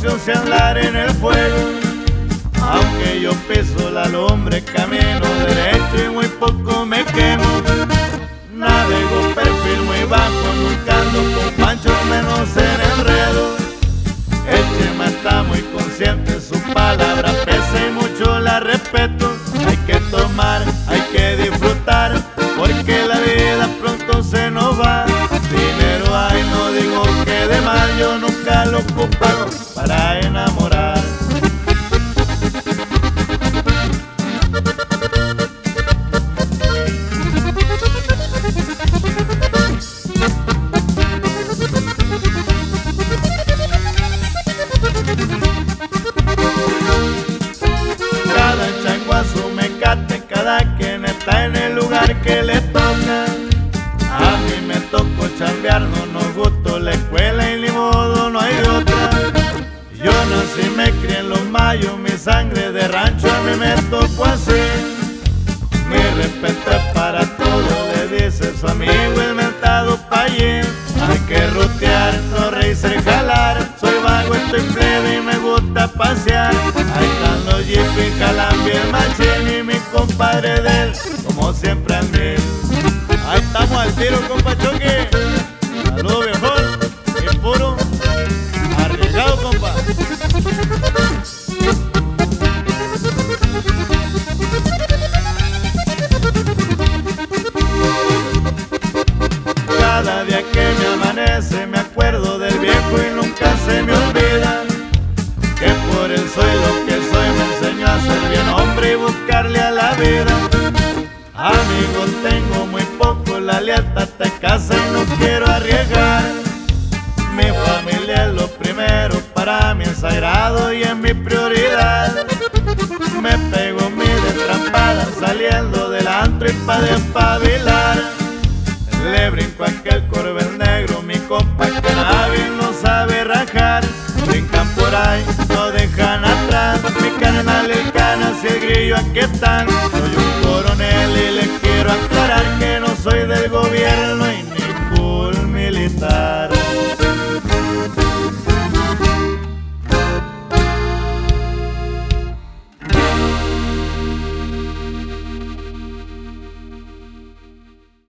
negocios y andar en el fuego. Aunque yo piso la lumbre, camino derecho y muy poco me quemo. Navego perfil muy bajo, nunca ando con panchos, menos en enredo. El Chema está muy consciente, su palabra pesa y mucho la respeto. Hay que tomar, hay que disfrutar, porque la vida pronto se nos va. Dinero hay, no digo que de mal, yo nunca lo he ocupado para enamorar. Cada chango a su mecate, cada quien está en el lugar que le toca. A mí me tocó chambear, no nos gustó la escuela y ni modo, no hay de otra. Yo nací, me crié en los mayos, mi sangre de rancho a mí me tocó así. Mi respeto es para todo, le dice su amigo el mentado Payín. Hay que rutear, no reírse, jalar. Soy vago, estoy plebe y me gusta pasear. Ahí están los jippies, jalan bien machín y mi compadre de él, como siempre al mil. Ahí estamos al tiro, compa Choque. Saludos viejón, y puro arriesgado, compa. Cada día que me amanece me acuerdo del viejo y nunca se me olvida que por él soy lo que soy, me enseñó a ser bien hombre y buscarle a la vida. Amigos tengo muy poco, la lealtad te casa y no quiero arriesgar. Mi familia es lo primero, para mí es sagrado y es mi prioridad. Me pego mi destrampada saliendo del antro y pa' despabilar. Le brinco a aquel Corvel negro, mi compa que nadie no sabe rajar. Brincan por ahí, no dejan atrás, mi carnal el Canas y el Grillo aquí están. Soy un coronel y les quiero aclarar que no soy del gobierno.